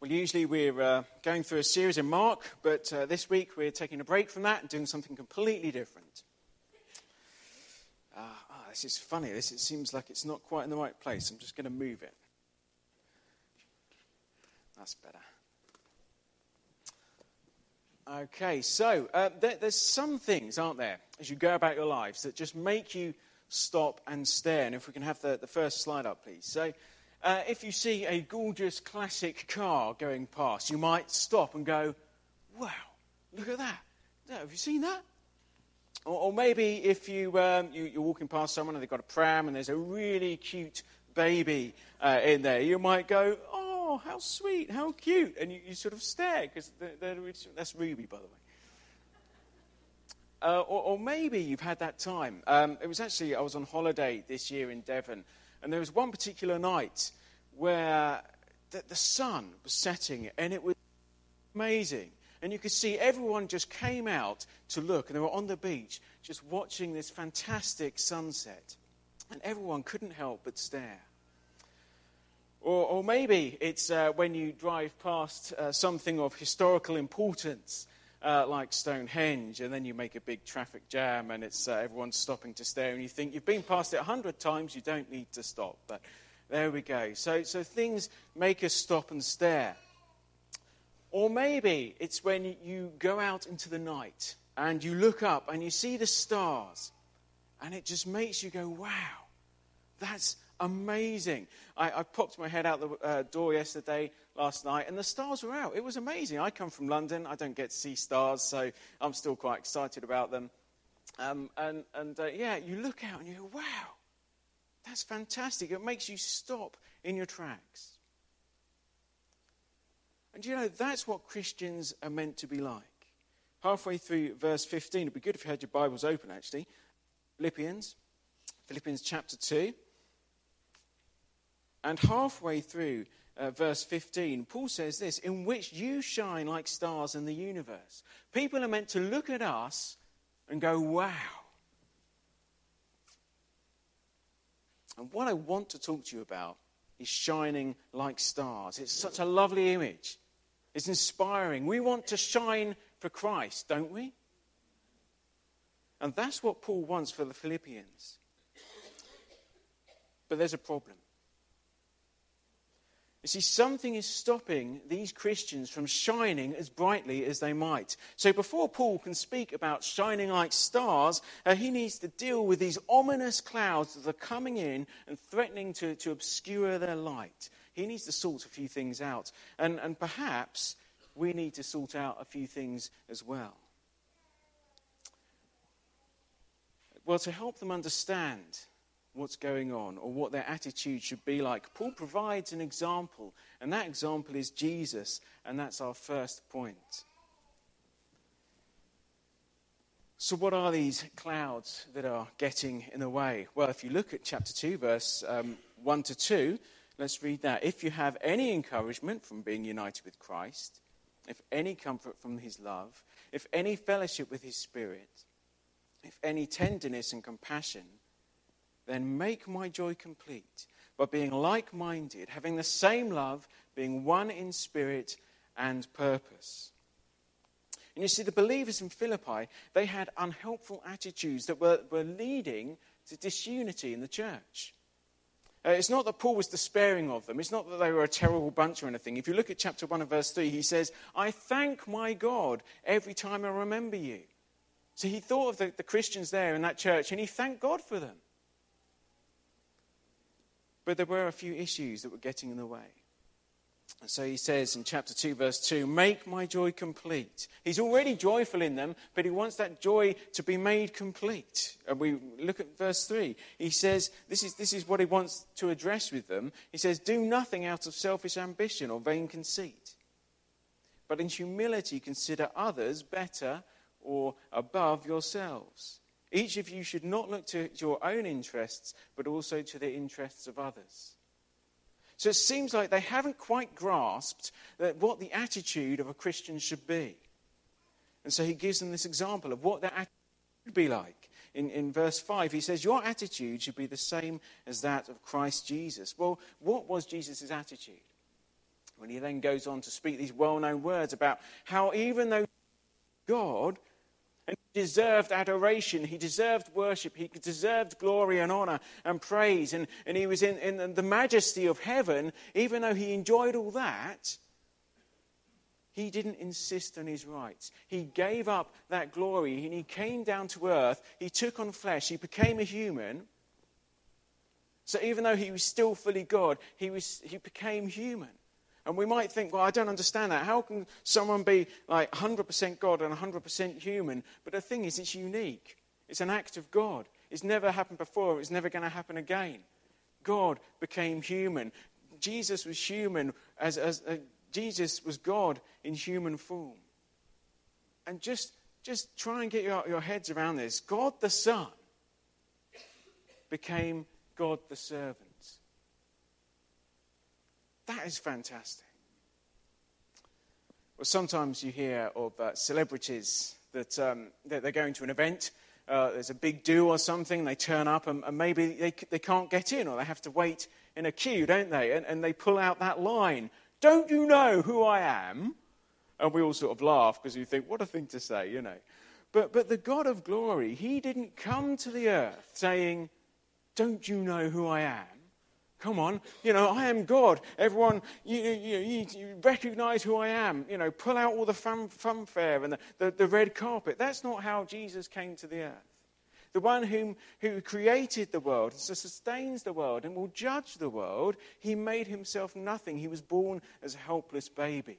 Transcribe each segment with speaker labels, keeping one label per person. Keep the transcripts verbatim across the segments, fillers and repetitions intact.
Speaker 1: Well, usually we're uh, going through a series in Mark, but uh, this week we're taking a break from that and doing something completely different. Uh, oh, this is funny. This it seems like it's not quite in the right place. I'm just going to move it. That's better. Okay, so uh, there, there's some things, aren't there, as you go about your lives that just make you stop and stare. And if we can have the, the first slide up, please. So uh, if you see a gorgeous classic car going past, you might stop and go, wow, look at that. Yeah, have you seen that? Or, or maybe if you, um, you, you're walking past someone and they've got a pram and there's a really cute baby uh, in there, you might go, oh, how sweet, how cute. And you, you sort of stare, because that's Ruby, by the way. Uh, or, or maybe you've had that time. Um, it was actually, I was on holiday this year in Devon, and there was one particular night where the, the sun was setting, and it was amazing. And you could see everyone just came out to look, and they were on the beach just watching this fantastic sunset. And everyone couldn't help but stare. Or, or maybe it's uh, when you drive past uh, something of historical importance, uh, like Stonehenge, and then you make a big traffic jam, and it's uh, everyone's stopping to stare, and you think you've been past it a hundred times, you don't need to stop. But there we go. So, so things make us stop and stare. Or maybe it's when you go out into the night and you look up and you see the stars, and it just makes you go, wow, that's amazing. I, I popped my head out the uh, door yesterday, last night, and the stars were out. It was amazing. I come from London. I don't get to see stars, so I'm still quite excited about them. Um, and, and uh, yeah, you look out and you go, wow, that's fantastic. It makes you stop in your tracks. And you know, that's what Christians are meant to be like. Halfway through verse fifteen, it'd be good if you had your Bibles open, actually. Philippians, Philippians chapter two. And halfway through uh, verse fifteen, Paul says this, in which you shine like stars in the universe. People are meant to look at us and go, wow. And what I want to talk to you about is shining like stars. It's such a lovely image. It's inspiring. We want to shine for Christ, don't we? And that's what Paul wants for the Philippians. But there's a problem. You see, something is stopping these Christians from shining as brightly as they might. So before Paul can speak about shining like stars, uh, he needs to deal with these ominous clouds that are coming in and threatening to, to obscure their light. He needs to sort a few things out. And, and perhaps we need to sort out a few things as well. Well, to help them understand what's going on or what their attitude should be like, Paul provides an example, and that example is Jesus, and that's our first point. So what are these clouds that are getting in the way? Well, if you look at chapter two, verse um, one to two, let's read that. If you have any encouragement from being united with Christ, if any comfort from his love, if any fellowship with his Spirit, if any tenderness and compassion, then make my joy complete by being like-minded, having the same love, being one in spirit and purpose. And you see, the believers in Philippi, they had unhelpful attitudes that were, were leading to disunity in the church. Uh, it's not that Paul was despairing of them. It's not that they were a terrible bunch or anything. If you look at chapter one and verse three, he says, I thank my God every time I remember you. So he thought of the, the Christians there in that church, and he thanked God for them. But there were a few issues that were getting in the way. And so he says in chapter two, verse two, make my joy complete. He's already joyful in them, but he wants that joy to be made complete. And we look at verse three. He says, this is, this is what he wants to address with them. He says, do nothing out of selfish ambition or vain conceit, but in humility consider others better or above yourselves. Each of you should not look to your own interests, but also to the interests of others. So it seems like they haven't quite grasped that what the attitude of a Christian should be. And so he gives them this example of what their attitude should be like. In, in verse five, he says, your attitude should be the same as that of Christ Jesus. Well, what was Jesus' attitude? when he then goes on to speak these well-known words about how even though God, and he deserved adoration, he deserved worship, he deserved glory and honor and praise, and, and he was in, in the majesty of heaven, even though he enjoyed all that, he didn't insist on his rights. He gave up that glory and he came down to earth. He took on flesh. He became a human. So even though he was still fully God, he was he became human. And we might think, well, I don't understand that. How can someone be like one hundred percent God and one hundred percent human? But the thing is, it's unique. It's an act of God. It's never happened before. It's never going to happen again. God became human. Jesus was human as as. as Jesus was God in human form. And just, just try and get your, your heads around this. God the Son became God the servant. That is fantastic. Well, sometimes you hear of uh, celebrities that, um, that they're going to an event. Uh, there's a big do or something. They turn up and, and maybe they, they can't get in, or they have to wait in a queue, don't they? And, and they pull out that line. Don't you know who I am? And we all sort of laugh because you think, what a thing to say, you know. But but the God of glory, he didn't come to the earth saying, don't you know who I am? Come on, you know, I am God. Everyone, you, you, you, you recognize who I am. You know, pull out all the fun, funfair and the, the, the red carpet. That's not how Jesus came to the earth. The one whom, who created the world, sustains the world, and will judge the world, he made himself nothing. He was born as a helpless baby.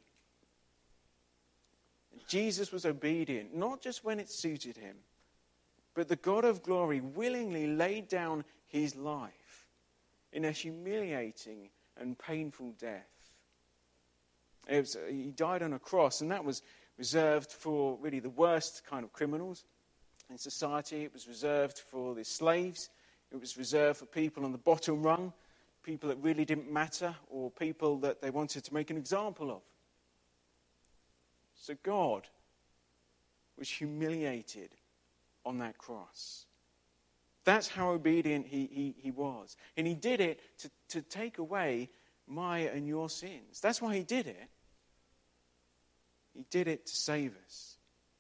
Speaker 1: Jesus was obedient, not just when it suited him, but the God of glory willingly laid down his life in a humiliating and painful death. It was, he died on a cross, and that was reserved for really the worst kind of criminals in society. It was reserved for the slaves. It was reserved for people on the bottom rung, people that really didn't matter, or people that they wanted to make an example of. So God was humiliated on that cross. That's how obedient he, he, he was. And he did it to, to take away my and your sins. That's why he did it. He did it to save us.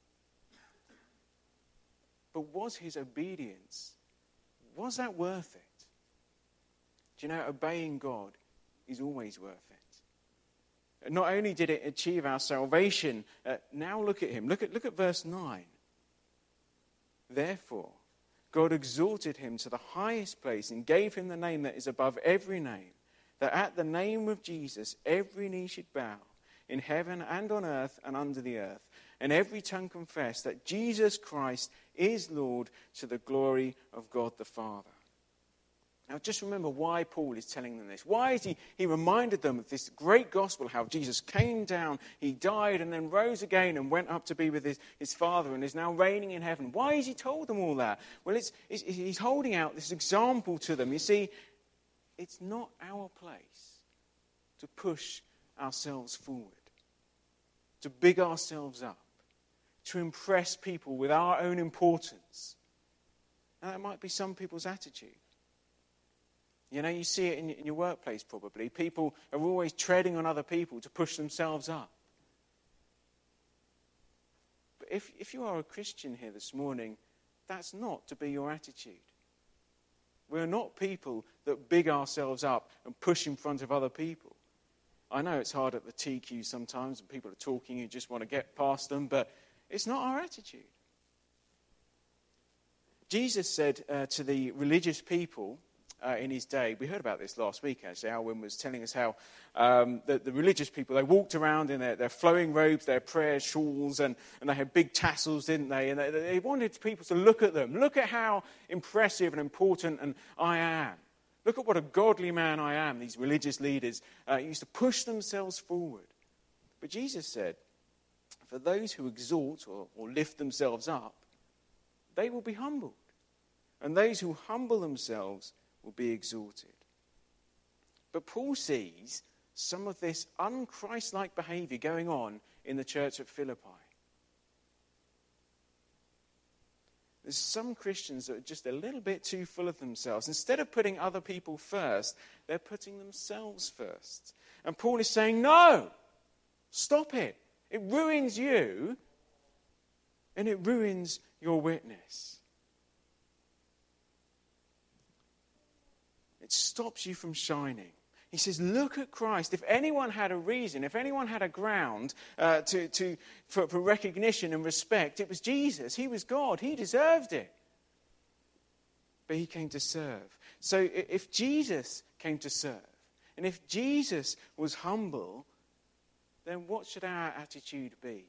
Speaker 1: But was his obedience, was that worth it? Do you know, obeying God is always worth it. Not only did it achieve our salvation, uh, now look at him. Look at, look at verse nine. Therefore, God exalted him to the highest place and gave him the name that is above every name, that at the name of Jesus every knee should bow, in heaven and on earth and under the earth, and every tongue confess that Jesus Christ is Lord, to the glory of God the Father. Now just remember why Paul is telling them this. Why is he, he reminded them of this great gospel, how Jesus came down, he died and then rose again and went up to be with his, his Father and is now reigning in heaven. Why has he told them all that? Well, it's, it's, he's holding out this example to them. You see, it's not our place to push ourselves forward, to big ourselves up, to impress people with our own importance. Now, that might be some people's attitude. You know, you see it in, in your workplace probably. People are always treading on other people to push themselves up. But if, if you are a Christian here this morning, that's not to be your attitude. We're not people that big ourselves up and push in front of other people. I know it's hard at the T Q sometimes and people are talking, you just want to get past them, but it's not our attitude. Jesus said uh, to the religious people uh, in his day, we heard about this last week actually, Alwyn was telling us how um, the, the religious people, they walked around in their, their flowing robes, their prayer shawls, and, and they had big tassels, didn't they? And they, they wanted people to look at them. Look at how impressive and important and I am. Look at what a godly man I am, these religious leaders uh, used to push themselves forward. But Jesus said, for those who exalt or, or lift themselves up, they will be humbled. And those who humble themselves will be exalted. But Paul sees some of this un-Christ-like behavior going on in the church at Philippi. There's some Christians that are just a little bit too full of themselves. Instead of putting other people first, they're putting themselves first. And Paul is saying, no, stop it. It ruins you and it ruins your witness. It stops you from shining. He says, look at Christ. If anyone had a reason, if anyone had a ground uh, to, to, for, for recognition and respect, it was Jesus. He was God. He deserved it. But he came to serve. So if Jesus came to serve, and if Jesus was humble, then what should our attitude be?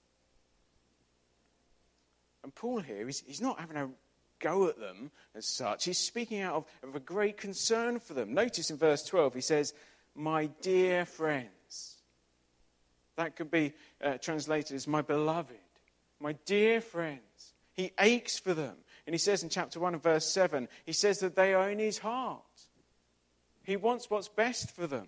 Speaker 1: And Paul here, he's, he's not having a go at them as such. He's speaking out of, of a great concern for them. Notice in verse twelve, he says, my dear friends. That could be uh, translated as my beloved. My dear friends. He aches for them. And he says in chapter one and verse seven, he says that they are in his heart. He wants what's best for them.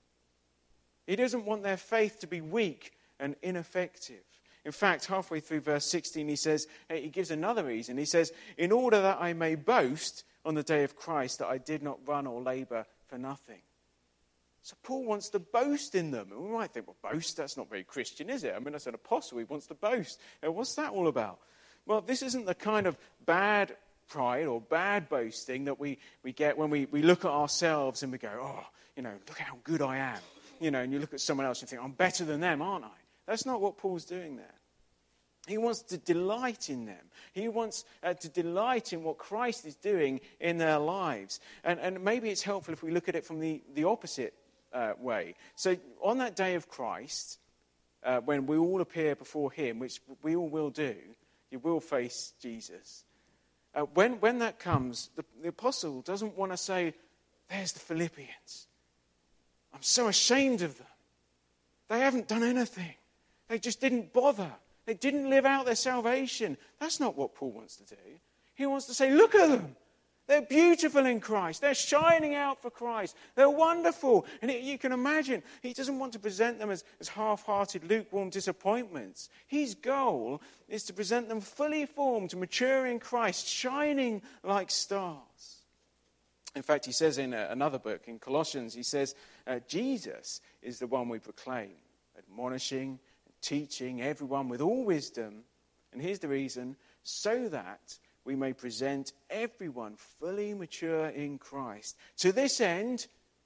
Speaker 1: He doesn't want their faith to be weak and ineffective. In fact, halfway through verse sixteen, he says, he gives another reason. He says, in order that I may boast on the day of Christ that I did not run or labor for nothing. So Paul wants to boast in them. And we might think, well, boast, that's not very Christian, is it? I mean, as an apostle, he wants to boast. Now, what's that all about? Well, this isn't the kind of bad pride or bad boasting that we, we get when we, we look at ourselves and we go, oh, you know, look how good I am. You know, and you look at someone else and think, I'm better than them, aren't I? That's not what Paul's doing there. He wants to delight in them. He wants uh, to delight in what Christ is doing in their lives. And, and maybe it's helpful if we look at it from the, the opposite uh, way. So on that day of Christ, uh, when we all appear before him, which we all will do, you will face Jesus. Uh, when, when that comes, the, the apostle doesn't want to say, there's the Philippians. I'm so ashamed of them. They haven't done anything. They just didn't bother. They didn't live out their salvation. That's not what Paul wants to do. He wants to say, look at them. They're beautiful in Christ. They're shining out for Christ. They're wonderful. And it, you can imagine, he doesn't want to present them as, as half-hearted, lukewarm disappointments. His goal is to present them fully formed, mature in Christ, shining like stars. In fact, he says in another book, in Colossians, he says, uh, Jesus is the one we proclaim, admonishing, teaching everyone with all wisdom. And here's the reason, so that we may present everyone fully mature in Christ. To this end,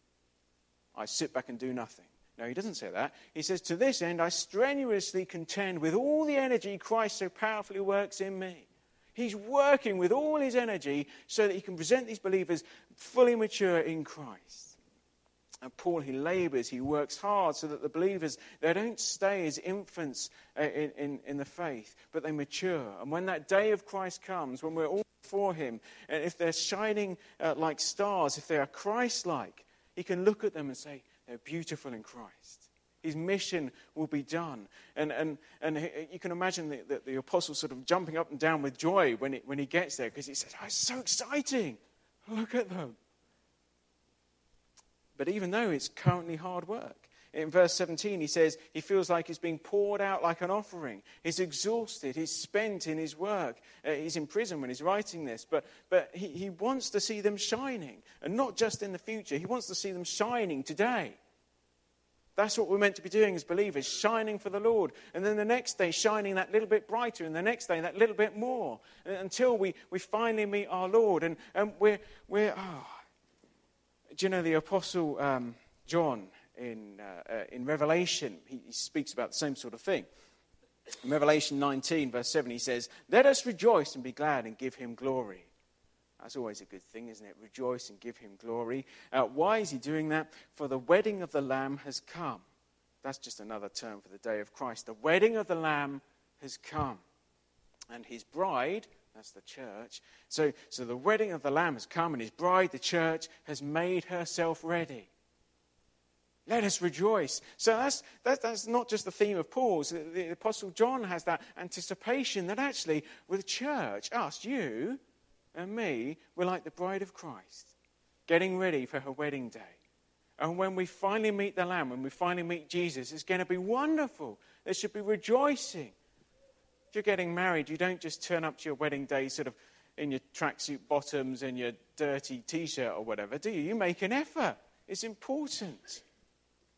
Speaker 1: I sit back and do nothing. No, he doesn't say that. He says, to this end, I strenuously contend with all the energy Christ so powerfully works in me. He's working with all his energy so that he can present these believers fully mature in Christ. And Paul, he labors, he works hard so that the believers, they don't stay as infants in, in, in the faith, but they mature. And when that day of Christ comes, when we're all before him, and if they're shining uh, like stars, if they are Christ-like, he can look at them and say, they're beautiful in Christ. His mission will be done. And and and you can imagine the, the, the apostle sort of jumping up and down with joy when, it, when he gets there, because he says, oh, it's so exciting. Look at them. But even though it's currently hard work, in verse seventeen he says he feels like he's being poured out like an offering. He's exhausted, he's spent in his work. Uh, he's in prison when he's writing this, but, but he, he wants to see them shining, and not just in the future. He wants to see them shining today. That's what we're meant to be doing as believers, shining for the Lord. And then the next day, shining that little bit brighter, and the next day, that little bit more, until we, we finally meet our Lord. And, and we're, we're oh, do you know the Apostle um, John in uh, uh, in Revelation, he, he speaks about the same sort of thing. In Revelation nineteen, verse seven, he says, let us rejoice and be glad and give him glory. That's always a good thing, isn't it? Rejoice and give him glory. Uh, why is he doing that? For the wedding of the Lamb has come. That's just another term for the day of Christ. The wedding of the Lamb has come. And his bride, that's the church. So, so the wedding of the Lamb has come, and his bride, the church, has made herself ready. Let us rejoice. So that's, that, that's not just the theme of Paul's. The, the Apostle John has that anticipation that actually with the church, us, you and me, we're like the bride of Christ, getting ready for her wedding day. And when we finally meet the Lamb, when we finally meet Jesus, it's going to be wonderful. There should be rejoicing. If you're getting married, you don't just turn up to your wedding day sort of in your tracksuit bottoms and your dirty T-shirt or whatever, do you? You make an effort. It's important.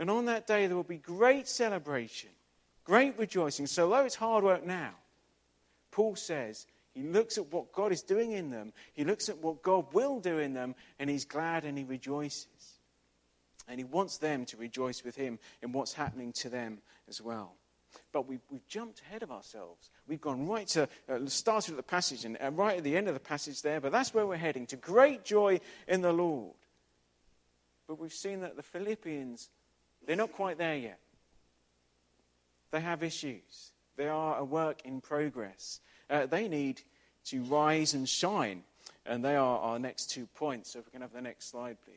Speaker 1: And on that day there will be great celebration, great rejoicing. So although it's hard work now, Paul says he looks at what God is doing in them, he looks at what God will do in them, and he's glad and he rejoices. And he wants them to rejoice with him in what's happening to them as well. But we've, we've jumped ahead of ourselves. We've gone right to, uh, started at the passage and uh, right at the end of the passage there, but that's where we're heading, to great joy in the Lord. But we've seen that the Philippians, they're not quite there yet. They have issues. They are a work in progress. Uh, they need to rise and shine. And they are our next two points. So if we can have the next slide, please.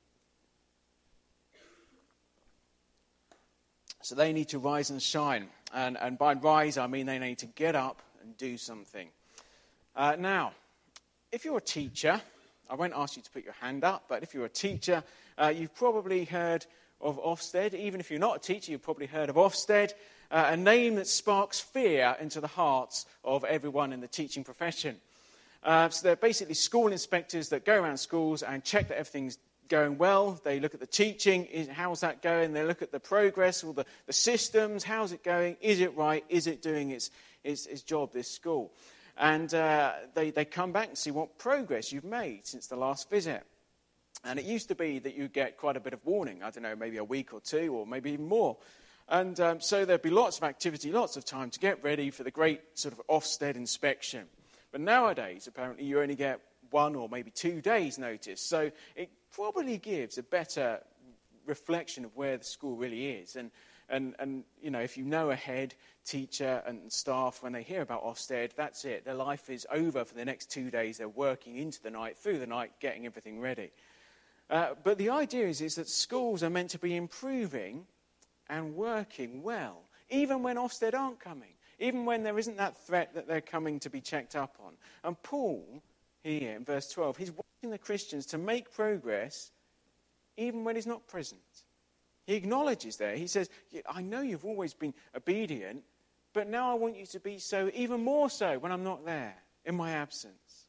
Speaker 1: So they need to rise and shine. And, and by rise, I mean they need to get up and do something. Uh, now, if you're a teacher, I won't ask you to put your hand up, but if you're a teacher, uh, you've probably heard of Ofsted. Even if you're not a teacher, you've probably heard of Ofsted, uh, a name that sparks fear into the hearts of everyone in the teaching profession. Uh, so they're basically school inspectors that go around schools and check that everything's going well. They look at the teaching, is, how's that going? They look at the progress, or the, the systems, how's it going? Is it right? Is it doing its, its, its job, this school? And uh, they, they come back and see what progress you've made since the last visit. And it used to be that you'd get quite a bit of warning, I don't know, maybe a week or two, or maybe even more. And um, so there'd be lots of activity, lots of time to get ready for the great sort of Ofsted inspection. But nowadays, apparently, you only get one or maybe two days' notice. So it probably gives a better reflection of where the school really is. And, and, and you know, if you know a head teacher and staff, when they hear about Ofsted, that's it. Their life is over for the next two days. They're working into the night, through the night, getting everything ready. Uh, but the idea is, is that schools are meant to be improving and working well, even when Ofsted aren't coming, even when there isn't that threat that they're coming to be checked up on. And Paul, here in verse twelve, he's wanting the Christians to make progress even when he's not present. He acknowledges there, he says, I know you've always been obedient, but now I want you to be so, even more so when I'm not there, in my absence.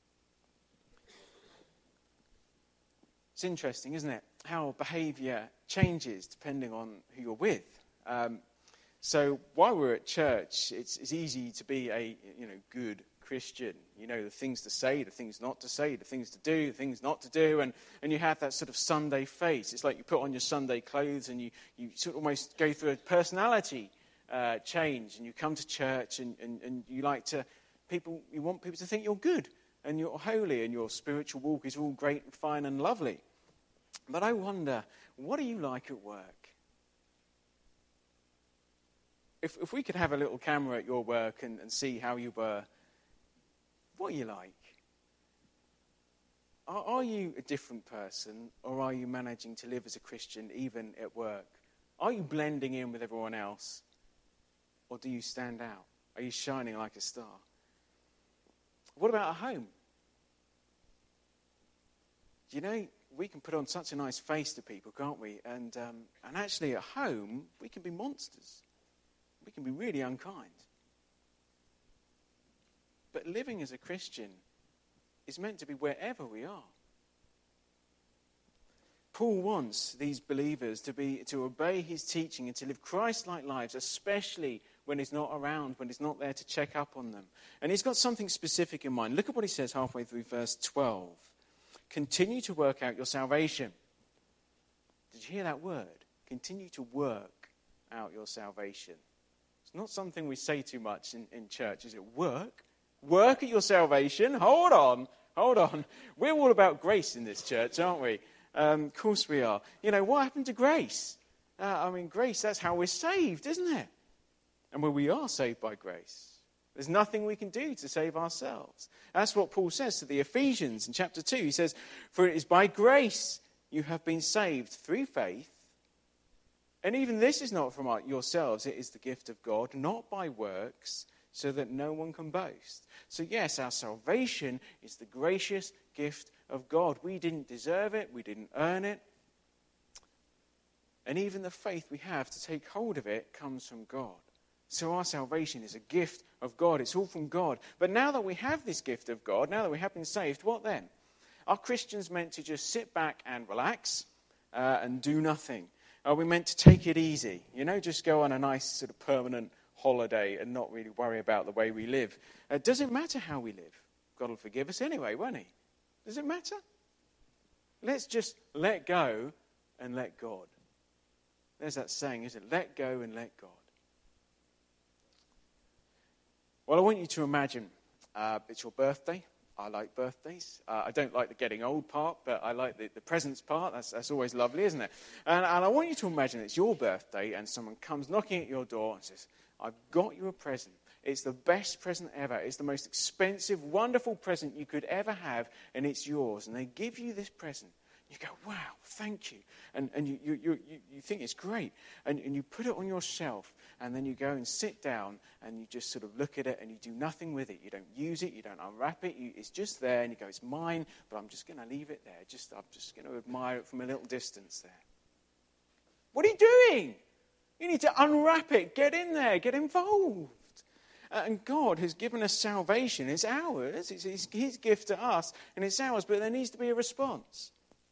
Speaker 1: It's interesting, isn't it, how behaviour changes depending on who you're with. Um, so while we're at church, it's, it's easy to be a you know good Christian. You know the things to say, the things not to say, the things to do, the things not to do, and, and you have that sort of Sunday face. It's like you put on your Sunday clothes and you, you sort of almost go through a personality uh, change, and you come to church and, and, and you like to, people, you want people to think you're good and you're holy and your spiritual walk is all great and fine and lovely. But I wonder, what are you like at work? If, if we could have a little camera at your work and, and see how you were, what are you like? Are, are you a different person, or are you managing to live as a Christian even at work? Are you blending in with everyone else, or do you stand out? Are you shining like a star? What about at home? You know, we can put on such a nice face to people, can't we? And um, and actually at home, we can be monsters. We can be really unkind. But living as a Christian is meant to be wherever we are. Paul wants these believers to be to obey his teaching and to live Christ-like lives, especially when he's not around, when he's not there to check up on them. And he's got something specific in mind. Look at what he says halfway through verse twelve. Continue to work out your salvation. Did you hear that word? Continue to work out your salvation. It's not something we say too much in, in church, is it? Work? Work at your salvation? Hold on, hold on. We're all about grace in this church, aren't we? Um, of course we are. You know, what happened to grace? Uh, I mean, grace, that's how we're saved, isn't it? And well, we are saved by grace. There's nothing we can do to save ourselves. That's what Paul says to the Ephesians in chapter two. He says, for it is by grace you have been saved through faith. And even this is not from yourselves, it is the gift of God, not by works, so that no one can boast. So yes, our salvation is the gracious gift of God. We didn't deserve it, we didn't earn it. And even the faith we have to take hold of it comes from God. So our salvation is a gift of God. It's all from God. But now that we have this gift of God, now that we have been saved, what then? Are Christians meant to just sit back and relax uh, and do nothing? Are we meant to take it easy? You know, just go on a nice sort of permanent holiday and not really worry about the way we live? Uh, does it matter how we live? God will forgive us anyway, won't he? Does it matter? Let's just let go and let God. There's that saying, isn't it? Let go and let God. Well, I want you to imagine uh, it's your birthday. I like birthdays. Uh, I don't like the getting old part, but I like the, the presents part. That's, that's always lovely, isn't it? And, and I want you to imagine it's your birthday and someone comes knocking at your door and says, I've got you a present. It's the best present ever. It's the most expensive, wonderful present you could ever have, and it's yours. And they give you this present. You go, wow, thank you. And, and you, you, you, you think it's great. And, and you put it on your shelf, and then you go and sit down, and you just sort of look at it, and you do nothing with it. You don't use it. You don't unwrap it. You, it's just there, and you go, it's mine, but I'm just going to leave it there. Just, I'm just going to admire it from a little distance there. What are you doing? You need to unwrap it. Get in there. Get involved. Uh, and God has given us salvation. It's ours. It's his, his gift to us, and it's ours, but there needs to be a response.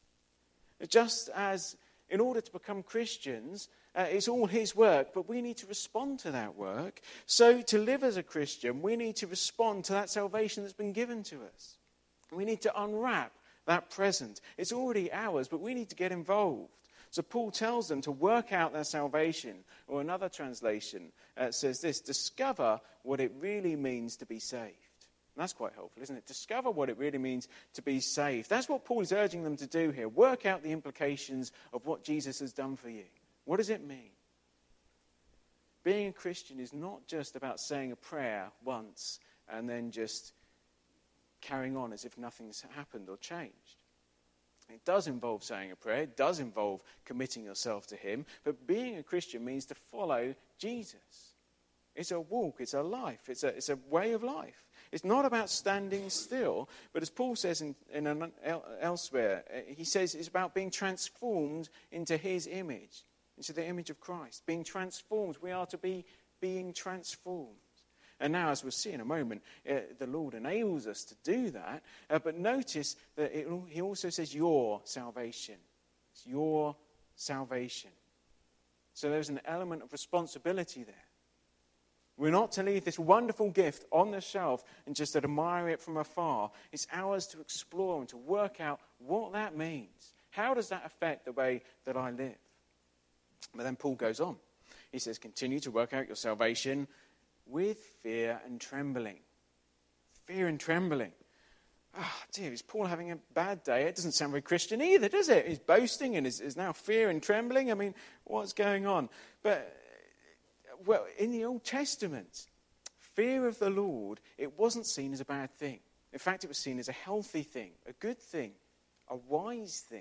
Speaker 1: Just as in order to become Christians, uh, it's all his work, but we need to respond to that work. So to live as a Christian, we need to respond to that salvation that's been given to us. We need to unwrap that present. It's already ours, but we need to get involved. So Paul tells them to work out their salvation, or another translation uh, says this, discover what it really means to be saved. And that's quite helpful, isn't it? Discover what it really means to be saved. That's what Paul is urging them to do here. Work out the implications of what Jesus has done for you. What does it mean? Being a Christian is not just about saying a prayer once and then just carrying on as if nothing's happened or changed. It does involve saying a prayer. It does involve committing yourself to him. But being a Christian means to follow Jesus. It's a walk. It's a life. It's a, it's a way of life. It's not about standing still, but as Paul says in, in an, el, elsewhere, he says it's about being transformed into his image, into the image of Christ. Being transformed, we are to be being transformed. And now, as we'll see in a moment, uh, the Lord enables us to do that. Uh, but notice that it, he also says your salvation. It's your salvation. So there's an element of responsibility there. We're not to leave this wonderful gift on the shelf and just admire it from afar. It's ours to explore and to work out what that means. How does that affect the way that I live? But then Paul goes on. He says, continue to work out your salvation with fear and trembling. Fear and trembling. Ah, oh, dear, is Paul having a bad day? It doesn't sound very Christian either, does it? He's boasting and is, is now fear and trembling. I mean, what's going on? But well, in the Old Testament, fear of the Lord, it wasn't seen as a bad thing. In fact, it was seen as a healthy thing, a good thing, a wise thing.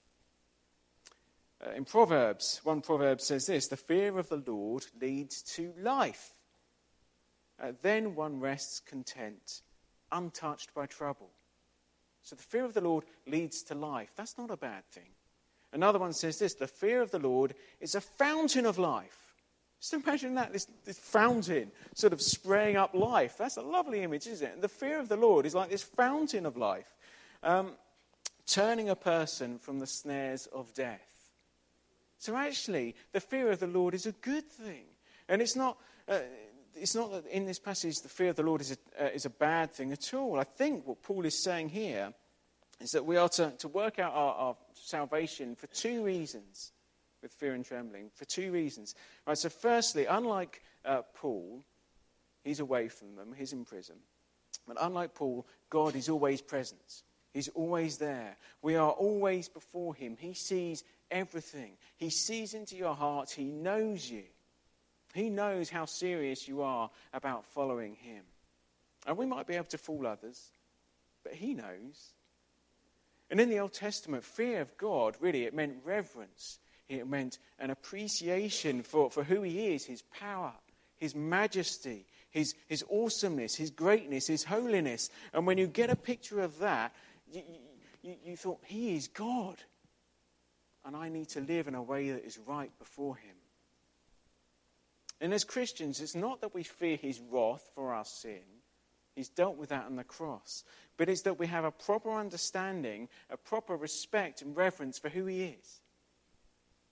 Speaker 1: Uh, in Proverbs, one proverb says this, the fear of the Lord leads to life. Uh, then one rests content, untouched by trouble. So the fear of the Lord leads to life. That's not a bad thing. Another one says this, the fear of the Lord is a fountain of life. Just imagine that, this, this fountain sort of spraying up life. That's a lovely image, isn't it? And the fear of the Lord is like this fountain of life, um, turning a person from the snares of death. So actually, the fear of the Lord is a good thing. And it's not, uh, it's not that in this passage the fear of the Lord is a, uh, is a bad thing at all. I think what Paul is saying here is that we are to, to work out our, our salvation for two reasons. With fear and trembling, for two reasons. Right, so firstly, unlike uh, Paul, he's away from them, he's in prison. But unlike Paul, God is always present. He's always there. We are always before him. He sees everything. He sees into your heart. He knows you. He knows how serious you are about following him. And we might be able to fool others, but he knows. And in the Old Testament, fear of God, really, it meant reverence. It meant an appreciation for, for who he is, his power, his majesty, his, his awesomeness, his greatness, his holiness. And when you get a picture of that, you, you, you thought, he is God. And I need to live in a way that is right before him. And as Christians, it's not that we fear his wrath for our sin. He's dealt with that on the cross. But it's that we have a proper understanding, a proper respect and reverence for who he is.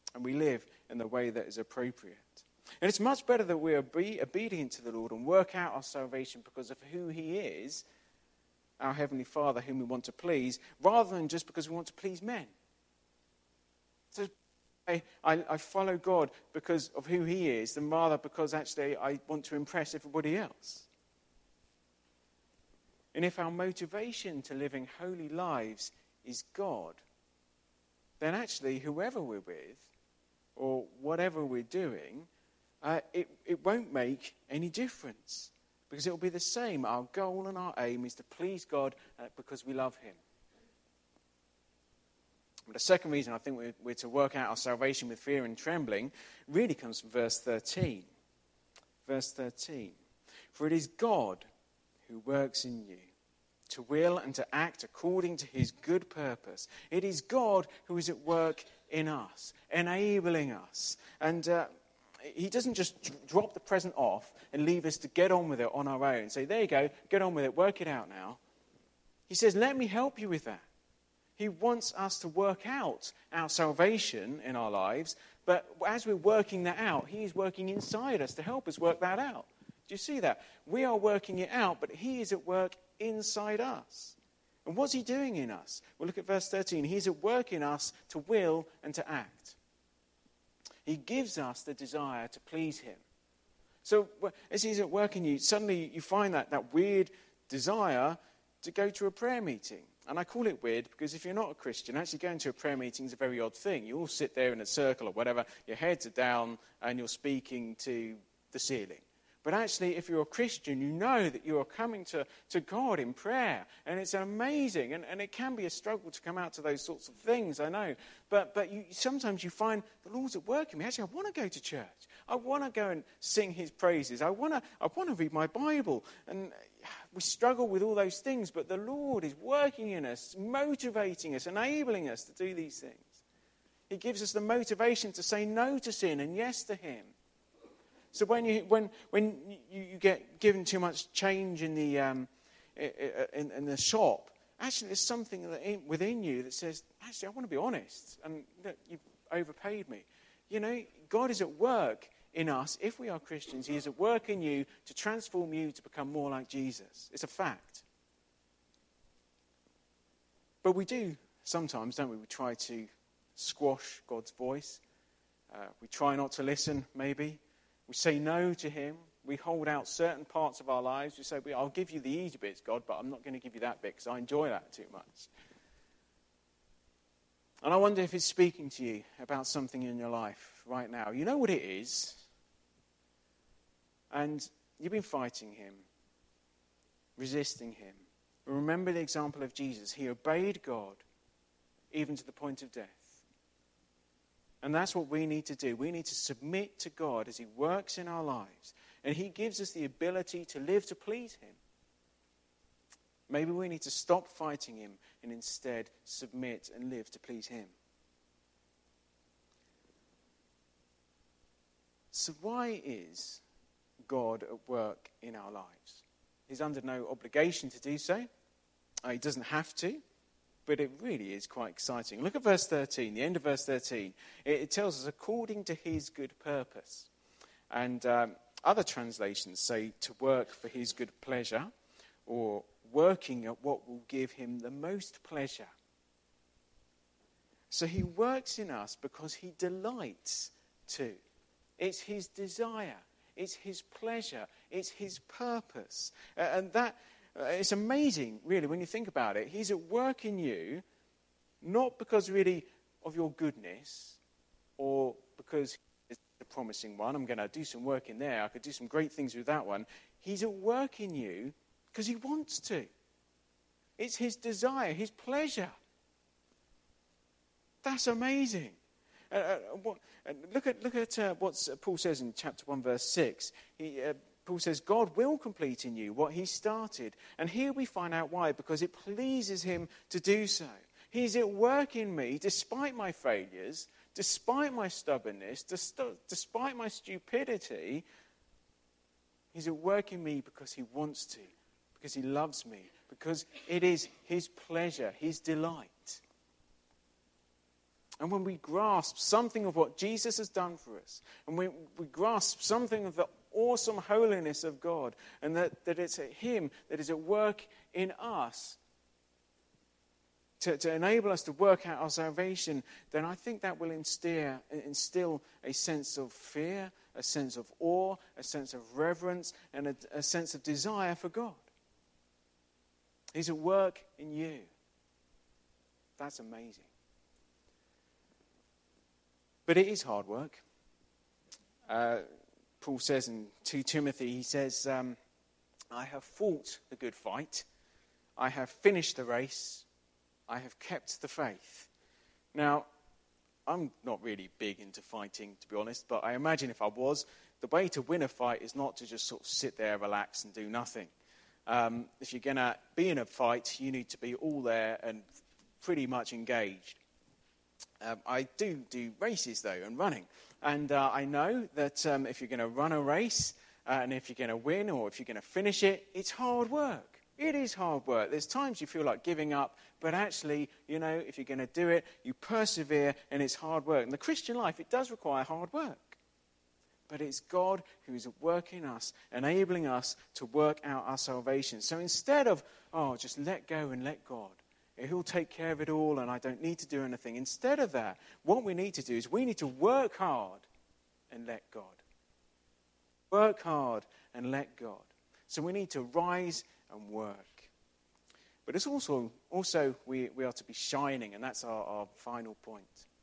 Speaker 1: and we live in the way that is appropriate. And it's much better that we are be obedient to the Lord and work out our salvation because of who he is, our Heavenly Father, whom we want to please, rather than just because we want to please men. So I, I, I follow God because of who he is, than rather because actually I want to impress everybody else. And if our motivation to living holy lives is God, then actually whoever we're with, or whatever we're doing, uh, it, it won't make any difference. Because it will be the same. Our goal and our aim is to please God uh, because we love him. But the second reason I think we're, we're to work out our salvation with fear and trembling really comes from verse thirteen. Verse thirteen. For it is God who works in you to will and to act according to his good purpose. It is God who is at work in us, enabling us. And uh, he doesn't just drop the present off and leave us to get on with it on our own. Say, there you go, get on with it, work it out now. He says, let me help you with that. He wants us to work out our salvation in our lives, but as we're working that out, he's working inside us to help us work that out. Do you see that? We are working it out, but he is at work inside us. And what's he doing in us? Well, look at verse thirteen. He's at work in us to will and to act. He gives us the desire to please him. So as he's at work in you, suddenly you find that, that weird desire to go to a prayer meeting. And I call it weird because if you're not a Christian, actually going to a prayer meeting is a very odd thing. You all sit there in a circle or whatever, your heads are down and you're speaking to the ceiling. But actually, if you're a Christian, you know that you are coming to, to God in prayer. And it's amazing. And, and it can be a struggle to come out to those sorts of things, I know. But but you, sometimes you find the Lord's at work in me. Actually, I want to go to church. I want to go and sing his praises. I want to I want to read my Bible. And we struggle with all those things. But the Lord is working in us, motivating us, enabling us to do these things. He gives us the motivation to say no to sin and yes to him. So when you when when you, you get given too much change in the um, in, in the shop, actually there's something that in, within you that says, actually I want to be honest, and look, you've overpaid me. You know, God is at work in us. If we are Christians, he is at work in you to transform you to become more like Jesus. It's a fact. But we do sometimes, don't we? We try to squash God's voice. Uh, we try not to listen, maybe. We say no to him. We hold out certain parts of our lives. We say, I'll give you the easy bits, God, but I'm not going to give you that bit because I enjoy that too much. And I wonder if he's speaking to you about something in your life right now. You know what it is. And you've been fighting him, resisting him. Remember the example of Jesus. He obeyed God even to the point of death. And that's what we need to do. We need to submit to God as he works in our lives. And he gives us the ability to live to please him. Maybe we need to stop fighting him and instead submit and live to please him. So why is God at work in our lives? He's under no obligation to do so. Uh, he doesn't have to. But it really is quite exciting. Look at verse thirteen, the end of verse thirteen. It, it tells us, according to his good purpose. And um, other translations say to work for his good pleasure, or working at what will give him the most pleasure. So he works in us because he delights to. It's his desire. It's his pleasure. It's his purpose. Uh, and that... Uh, it's amazing, really, when you think about it. He's at work in you, not because really of your goodness or because it's a promising one. I'm going to do some work in there. I could do some great things with that one. He's at work in you because he wants to. It's his desire, his pleasure. That's amazing. Uh, uh, what, uh, look at look at uh, what Paul says in chapter one, verse six. He. Uh, Paul says, God will complete in you what he started. And here we find out why, because it pleases him to do so. He's at work in me despite my failures, despite my stubbornness, despite my stupidity. He's at work in me because he wants to, because he loves me, because it is his pleasure, his delight. And when we grasp something of what Jesus has done for us, and we, we grasp something of the awesome holiness of God, and that, that it's him that is at work in us to, to enable us to work out our salvation, then I think that will instill, instill a sense of fear, a sense of awe, a sense of reverence, and a, a sense of desire for God. He's at work in you. That's amazing. But it is hard work. Uh, Paul says in Second Timothy, he says, um, I have fought the good fight. I have finished the race. I have kept the faith. Now, I'm not really big into fighting, to be honest, but I imagine if I was, the way to win a fight is not to just sort of sit there, relax, and do nothing. Um, if you're going to be in a fight, you need to be all there and pretty much engaged. Um, I do do races, though, and running. And uh, I know that um, if you're going to run a race, uh, and if you're going to win, or if you're going to finish it, it's hard work. It is hard work. There's times you feel like giving up, but actually, you know, if you're going to do it, you persevere, and it's hard work. In the Christian life, it does require hard work. But it's God who is at work in us, enabling us to work out our salvation. So instead of, oh, just let go and let God, he'll take care of it all and I don't need to do anything. Instead of that, what we need to do is we need to work hard and let God. Work hard and let God. So we need to rise and work. But it's also, also we, we are to be shining, and that's our, our final point.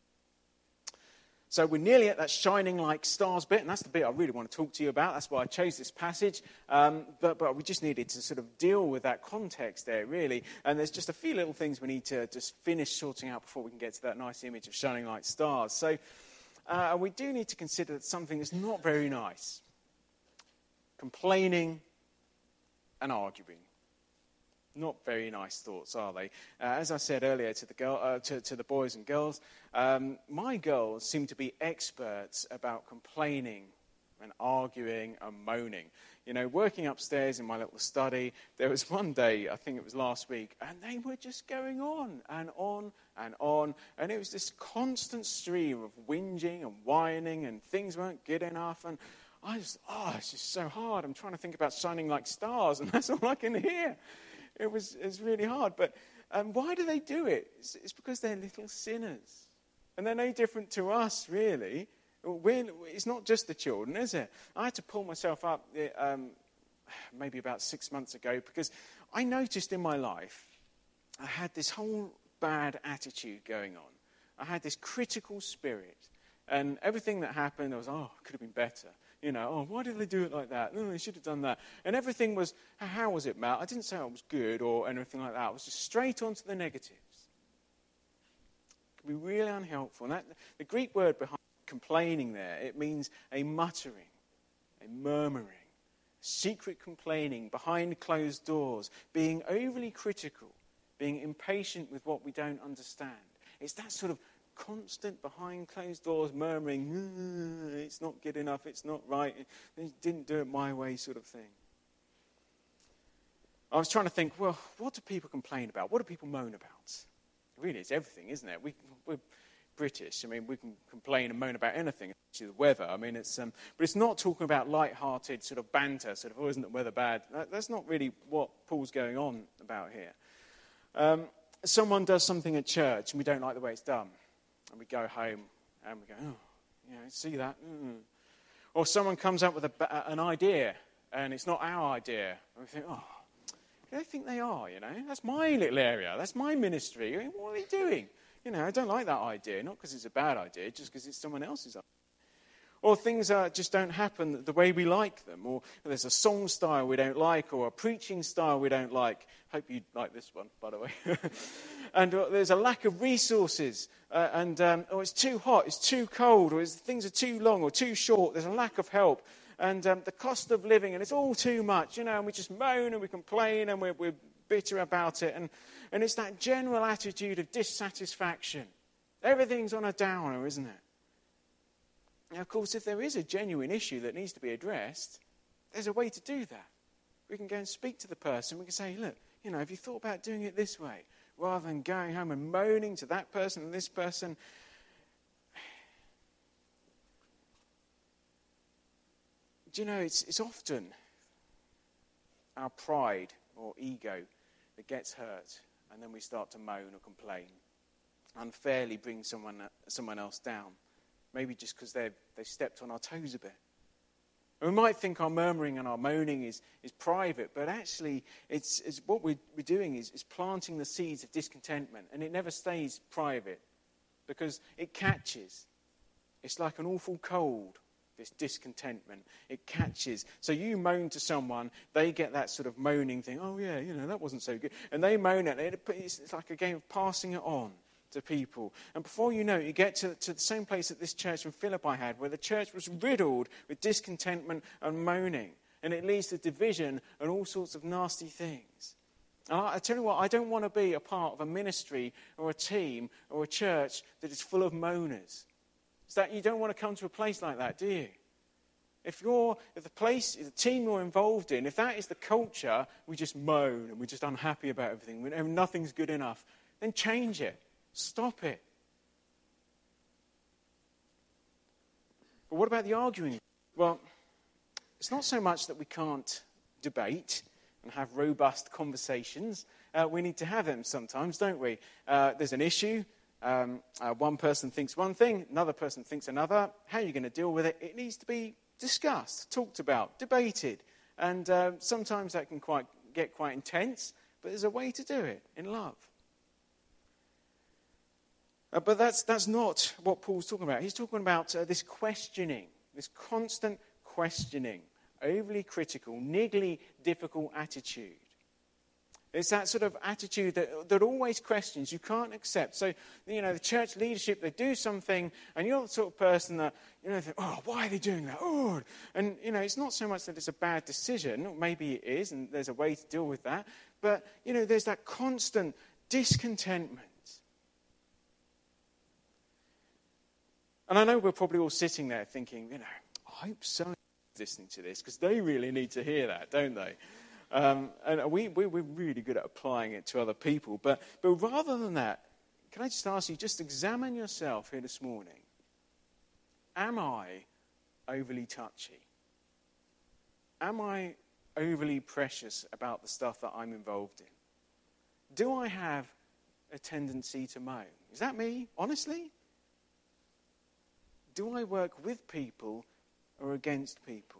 Speaker 1: So we're nearly at that shining like stars bit, and that's the bit I really want to talk to you about. That's why I chose this passage. Um, but, but we just needed to sort of deal with that context there, really. And there's just a few little things we need to just finish sorting out before we can get to that nice image of shining like stars. So uh, we do need to consider that something that's not very nice. Complaining and arguing. Not very nice thoughts, are they? Uh, as I said earlier to the girl, uh, to, to the boys and girls, um, my girls seem to be experts about complaining and arguing and moaning. You know, working upstairs in my little study, there was one day, I think it was last week, and they were just going on and on and on, and it was this constant stream of whinging and whining, and things weren't good enough, and I just, oh, it's just so hard. I'm trying to think about shining like stars, and that's all I can hear. It was, it was really hard. But um, why do they do it? It's, it's because they're little sinners. And they're no different to us, really. We're, it's not just the children, is it? I had to pull myself up um, maybe about six months ago because I noticed in my life I had this whole bad attitude going on. I had this critical spirit. And everything that happened, I was, oh, it could have been better. You know, oh, why did they do it like that? No, they should have done that. And everything was, how was it, Matt? I didn't say it was good or anything like that. I was just straight on to the negatives. It can be really unhelpful. And that, the Greek word behind complaining there, it means a muttering, a murmuring, secret complaining behind closed doors, being overly critical, being impatient with what we don't understand. It's that sort of constant behind closed doors murmuring, it's not good enough, it's not right, they didn't do it my way sort of thing. I was trying to think, well, what do people complain about? What do people moan about? Really, it's everything, isn't it? We, we're British. I mean, we can complain and moan about anything, especially the weather. I mean, it's um, but it's not talking about light-hearted sort of banter, sort of, oh, isn't the weather bad? That, that's not really what Paul's going on about here. Um, someone does something at church and we don't like the way it's done. And we go home and we go, oh, you know, see that? Mm. Or someone comes up with a, an idea and it's not our idea. And we think, oh, I don't think they are, you know. That's my little area. That's my ministry. I mean, what are they doing? You know, I don't like that idea. Not because it's a bad idea, just because it's someone else's idea. Or things uh, just don't happen the way we like them. Or there's a song style we don't like, or a preaching style we don't like. Hope you like this one, by the way. and uh, there's a lack of resources. Uh, and um, or it's too hot, it's too cold, or it's, things are too long or too short. There's a lack of help. And um, the cost of living, and it's all too much, you know, and we just moan and we complain and we're, we're bitter about it. And, and it's that general attitude of dissatisfaction. Everything's on a downer, isn't it? Now, of course, if there is a genuine issue that needs to be addressed, there's a way to do that. We can go and speak to the person. We can say, look, you know, have you thought about doing it this way? Rather than going home and moaning to that person and this person. do you know, it's, it's often our pride or ego that gets hurt, and then we start to moan or complain, unfairly bring someone someone else down, maybe just because they've, they've stepped on our toes a bit. And we might think our murmuring and our moaning is, is private, but actually it's, it's what we're, we're doing is, is planting the seeds of discontentment, and it never stays private because it catches. It's like an awful cold, this discontentment. It catches. So you moan to someone, they get that sort of moaning thing, oh yeah, you know, that wasn't so good. And they moan at it. It's like a game of passing it on to people. And before you know it, you get to, to the same place that this church in Philippi had, where the church was riddled with discontentment and moaning. And it leads to division and all sorts of nasty things. And I, I tell you what, I don't want to be a part of a ministry or a team or a church that is full of moaners. It's that you don't want to come to a place like that, do you? If you're, if the place, the team you're involved in, if that is the culture, we just moan and we're just unhappy about everything, we know nothing's good enough, then change it. Stop it. But what about the arguing? Well, it's not so much that we can't debate and have robust conversations. Uh, we need to have them sometimes, don't we? Uh, there's an issue. Um, uh, one person thinks one thing, another person thinks another. How are you going to deal with it? It needs to be discussed, talked about, debated. And uh, sometimes that can quite get quite intense, but there's a way to do it in love. Uh, but that's that's not what Paul's talking about. He's talking about uh, this questioning, this constant questioning, overly critical, niggly, difficult attitude. It's that sort of attitude that, that always questions, you can't accept. So, you know, the church leadership, they do something, and you're the sort of person that, you know, think, oh, why are they doing that? Oh, and, you know, it's not so much that it's a bad decision, or maybe it is, and there's a way to deal with that. But, you know, there's that constant discontentment. And I know we're probably all sitting there thinking, you know, I hope someone's listening to this, because they really need to hear that, don't they? Um, and we, we, we're really good at applying it to other people. But, but rather than that, can I just ask you, just examine yourself here this morning. Am I overly touchy? Am I overly precious about the stuff that I'm involved in? Do I have a tendency to moan? Is that me, honestly? Do I work with people or against people?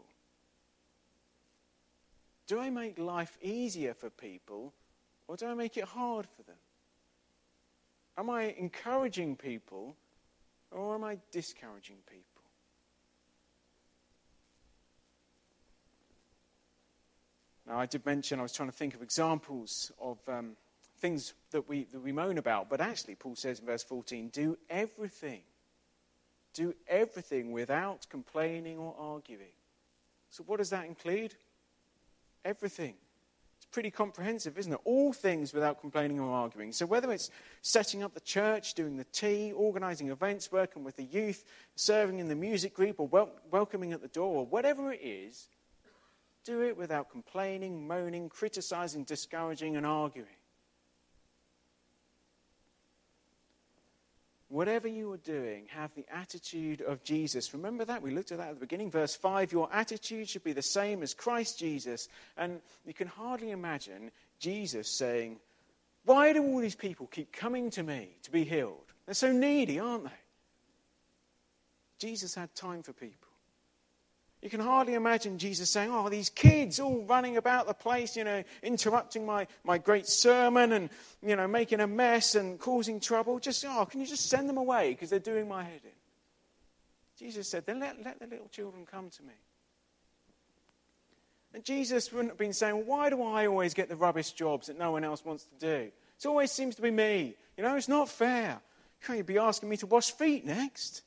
Speaker 1: Do I make life easier for people, or do I make it hard for them? Am I encouraging people, or am I discouraging people? Now, I did mention I was trying to think of examples of um, things that we that we moan about, but actually, Paul says in verse fourteen, do everything. Do everything without complaining or arguing. So what does that include? Everything. It's pretty comprehensive, isn't it? All things without complaining or arguing. So whether it's setting up the church, doing the tea, organising events, working with the youth, serving in the music group, or wel- welcoming at the door, or whatever it is, do it without complaining, moaning, criticising, discouraging, and arguing. Whatever you are doing, have the attitude of Jesus. Remember that? We looked at that at the beginning. Verse five, your attitude should be the same as Christ Jesus. And you can hardly imagine Jesus saying, why do all these people keep coming to me to be healed? They're so needy, aren't they? Jesus had time for people. You can hardly imagine Jesus saying, oh, these kids all running about the place, you know, interrupting my, my great sermon and, you know, making a mess and causing trouble. Just, oh, can you just send them away because they're doing my head in? Jesus said, then let, let the little children come to me. And Jesus wouldn't have been saying, well, why do I always get the rubbish jobs that no one else wants to do? It always seems to be me. You know, it's not fair. Can't you be asking me to wash feet next?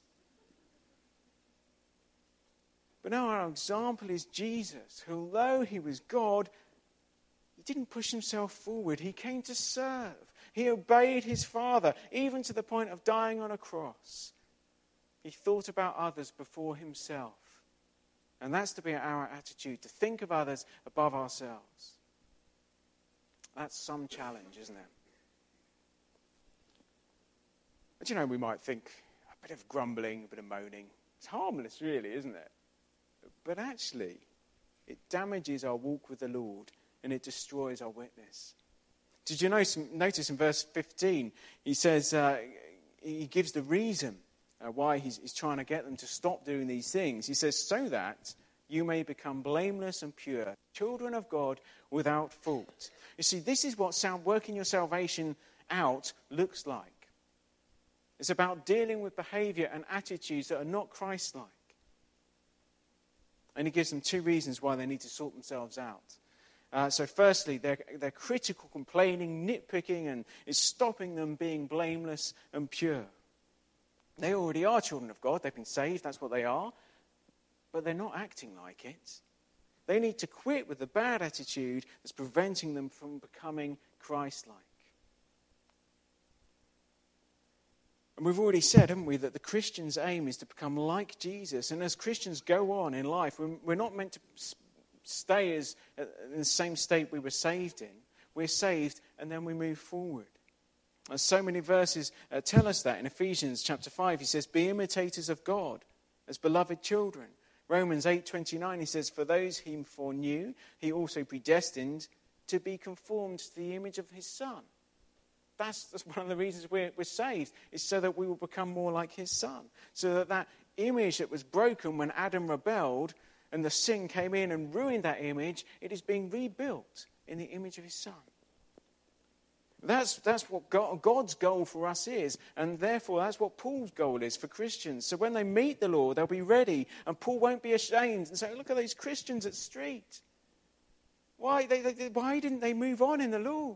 Speaker 1: But now our example is Jesus, who, although he was God, he didn't push himself forward. He came to serve. He obeyed his Father, even to the point of dying on a cross. He thought about others before himself. And that's to be our attitude, to think of others above ourselves. That's some challenge, isn't it? But you know, we might think, a bit of grumbling, a bit of moaning. It's harmless, really, isn't it? But actually, it damages our walk with the Lord and it destroys our witness. Did you notice, notice in verse fifteen, he says, uh, he gives the reason uh, why he's, he's trying to get them to stop doing these things. He says, so that you may become blameless and pure, children of God without fault. You see, this is what sound, working your salvation out looks like. It's about dealing with behavior and attitudes that are not Christ-like. And he gives them two reasons why they need to sort themselves out. Uh, so firstly, they're, they're critical, complaining, nitpicking, and it's stopping them being blameless and pure. They already are children of God. They've been saved. That's what they are. But they're not acting like it. They need to quit with the bad attitude that's preventing them from becoming Christ-like. And we've already said, haven't we, that the Christian's aim is to become like Jesus. And as Christians go on in life, we're, we're not meant to stay as uh, in the same state we were saved in. We're saved and then we move forward. And so many verses uh, tell us that. In Ephesians chapter five, he says, be imitators of God as beloved children. Romans eight twenty-nine, he says, for those he foreknew, he also predestined to be conformed to the image of his Son. That's, that's one of the reasons we're, we're saved, is so that we will become more like his Son. So that that image that was broken when Adam rebelled and the sin came in and ruined that image, it is being rebuilt in the image of his Son. That's, that's what God, God's goal for us is, and therefore that's what Paul's goal is for Christians. So when they meet the Lord, they'll be ready, and Paul won't be ashamed and say, look at these Christians at street. Why, they, they, why didn't they move on in the Lord?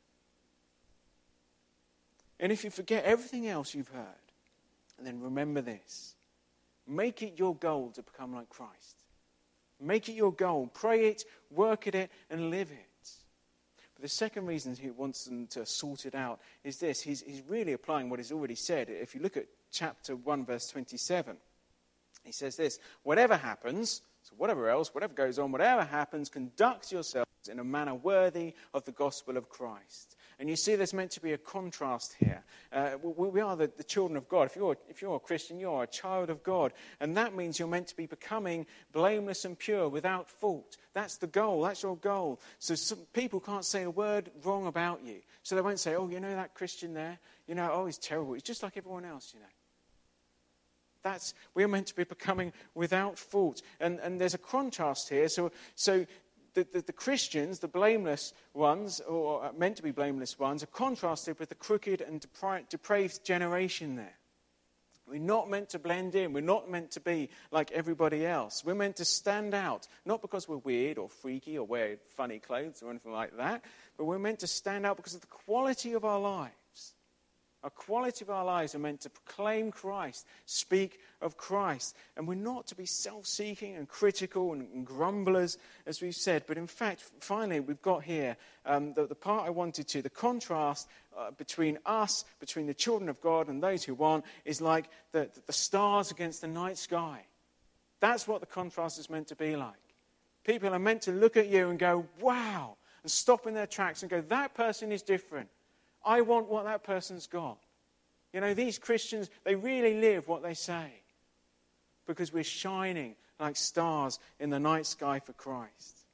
Speaker 1: And if you forget everything else you've heard, then remember this. Make it your goal to become like Christ. Make it your goal. Pray it, work at it, and live it. But the second reason he wants them to sort it out is this. He's, he's really applying what he's already said. If you look at chapter one, verse twenty-seven, he says this, whatever happens, so whatever else, whatever goes on, whatever happens, conduct yourselves in a manner worthy of the gospel of Christ. And you see there's meant to be a contrast here. Uh, we, we are the, the children of God. If you're, if you're a Christian, you're a child of God. And that means you're meant to be becoming blameless and pure without fault. That's the goal. That's your goal. So some people can't say a word wrong about you. So they won't say, oh, you know that Christian there? You know, oh, he's terrible. He's just like everyone else, you know. That's, we're meant to be becoming without fault. And, and there's a contrast here. So, so the, the, the Christians, the blameless ones, or meant to be blameless ones, are contrasted with the crooked and depra- depraved generation there. We're not meant to blend in. We're not meant to be like everybody else. We're meant to stand out, not because we're weird or freaky or wear funny clothes or anything like that, but we're meant to stand out because of the quality of our lives. Our quality of our lives are meant to proclaim Christ, speak of Christ. And we're not to be self-seeking and critical and, and grumblers, as we've said. But in fact, finally, we've got here um, the, the part I wanted to, the contrast uh, between us, between the children of God and those who aren't, is like the, the stars against the night sky. That's what the contrast is meant to be like. People are meant to look at you and go, wow, and stop in their tracks and go, that person is different. I want what that person's got. You know, these Christians, they really live what they say. Because we're shining like stars in the night sky for Christ.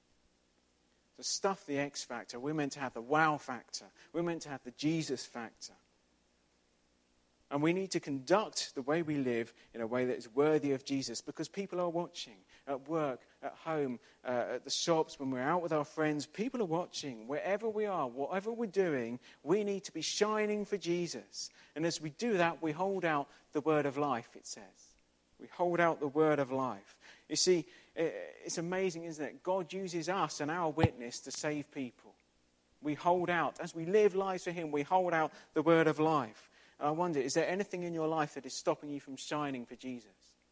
Speaker 1: To stuff the X factor, we're meant to have the wow factor. We're meant to have the Jesus factor. And we need to conduct the way we live in a way that is worthy of Jesus, because people are watching at work, at home, uh, at the shops, when we're out with our friends. People are watching. Wherever we are, whatever we're doing, we need to be shining for Jesus. And as we do that, we hold out the word of life, it says. We hold out the word of life. You see, it's amazing, isn't it? God uses us and our witness to save people. We hold out. As we live lives for him, we hold out the word of life. I wonder, is there anything in your life that is stopping you from shining for Jesus?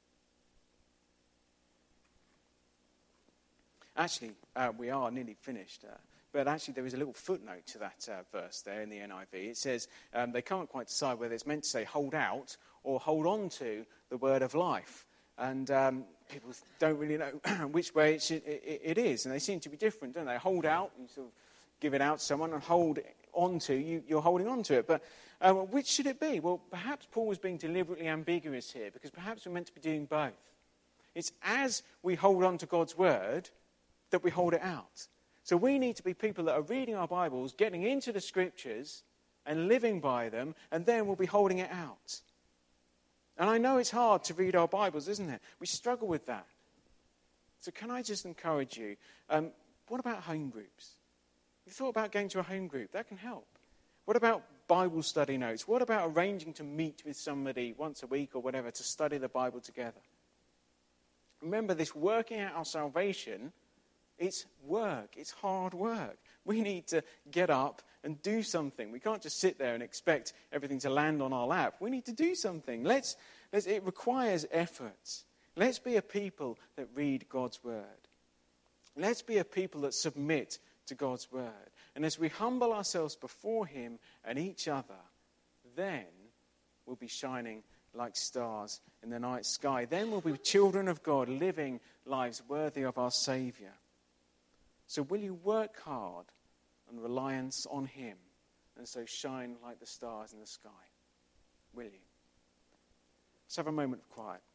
Speaker 1: Actually, uh, we are nearly finished. Uh, but actually, there is a little footnote to that uh, verse there in the N I V. It says um, they can't quite decide whether it's meant to say hold out or hold on to the word of life. And um, people don't really know which way it, should, it, it is. And they seem to be different, don't they? Hold out, you sort of give it out to someone, and hold on to, you, you're holding on to it. But um, which should it be? Well, perhaps Paul was being deliberately ambiguous here, because perhaps we're meant to be doing both. It's as we hold on to God's word that we hold it out. So we need to be people that are reading our Bibles, getting into the scriptures and living by them, and then we'll be holding it out. And I know it's hard to read our Bibles, isn't it? We struggle with that. So can I just encourage you, um, what about home groups? You thought about going to a home group? That can help. What about Bible study notes? What about arranging to meet with somebody once a week or whatever to study the Bible together? Remember, this working out our salvation, it's work. It's hard work. We need to get up and do something. We can't just sit there and expect everything to land on our lap. We need to do something. Let's, let's, it requires effort. Let's be a people that read God's word. Let's be a people that submit to God's word. And as we humble ourselves before him and each other, then we'll be shining like stars in the night sky. Then we'll be children of God, living lives worthy of our Saviour. So will you work hard on reliance on him and so shine like the stars in the sky? Will you? Let's have a moment of quiet.